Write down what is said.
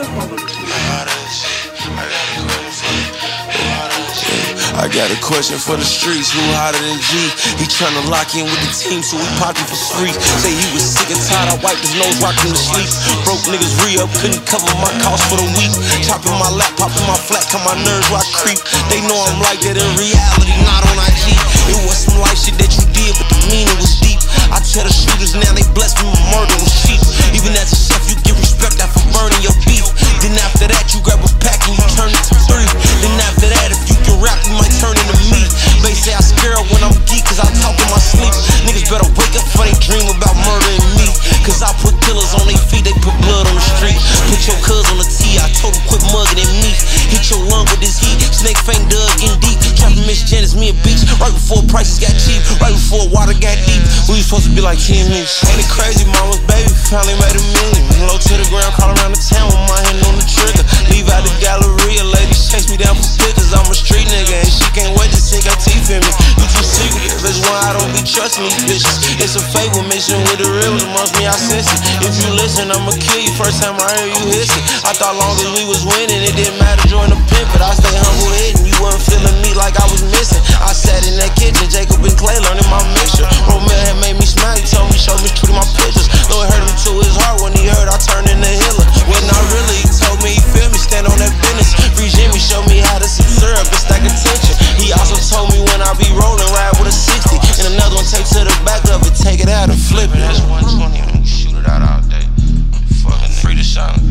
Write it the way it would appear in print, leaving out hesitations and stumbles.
I got a question for the streets, who hotter than G? He tryna lock in with the team, so we poppin' for free. Say he was sick and tired, I wiped his nose, rocked him to sleep. Broke niggas re-up, couldn't cover my cost for the week. Chopping my lap, popping my flat, cut my nerves where I creep. They know I'm like that in reality, not on IG. It was some life shit that you did, but the meaning was deep. I tell the shooters now they bless me with murder was cheap. Even as a chef, you give respect after burning your beef. Then after that, you grab a pack and you turn it to 3. Then after that, if you can rap, you might turn into me. They say I scare her when I'm geek, cause I talk in my sleep. Niggas better wake up before they dream about murdering me. Cause I put killers on their feet, they put blood on the street. Put your cuz on the T, I told him quit mugging at me. Hit your lung with this heat, snake fang dug in deep. Trapping Miss Janice, me and Beach. Right before prices got cheap, right before water got deep. We was supposed to be like 10 minutes. Ain't it crazy, mama's baby finally made $1 million. Low to the ground, call around the town with my hand on the trigger. Leave out the Galleria, ladies chase me down for pictures. I'm a street nigga and she can't wait to sink her teeth in me. You too secretive, that's why I don't be trusting these bitches. It's a favor mission with the real amongst me, I sense it. If you listen, I'ma kill you first time I hear you hiss it. I thought long as we was winning, it didn't matter join the pimp, but I stay humble hidden. You wasn't feeling me like I was missing. I sat in that kitchen, Jacob and Clay learning my mixture. Romeo had made me smile, he told me, show me truly my pictures. Though it hurt him to his heart when he heard I turned into Hitler. When I really, he told me he feel me, stand on that business. Free Jimmy showed me how to sip syrup and stack attention. He also told me when I be rolling, ride with a 60. And another one take to the back of it, take it out and flip it. That's 120, shoot it out all day. Fucking free to shine.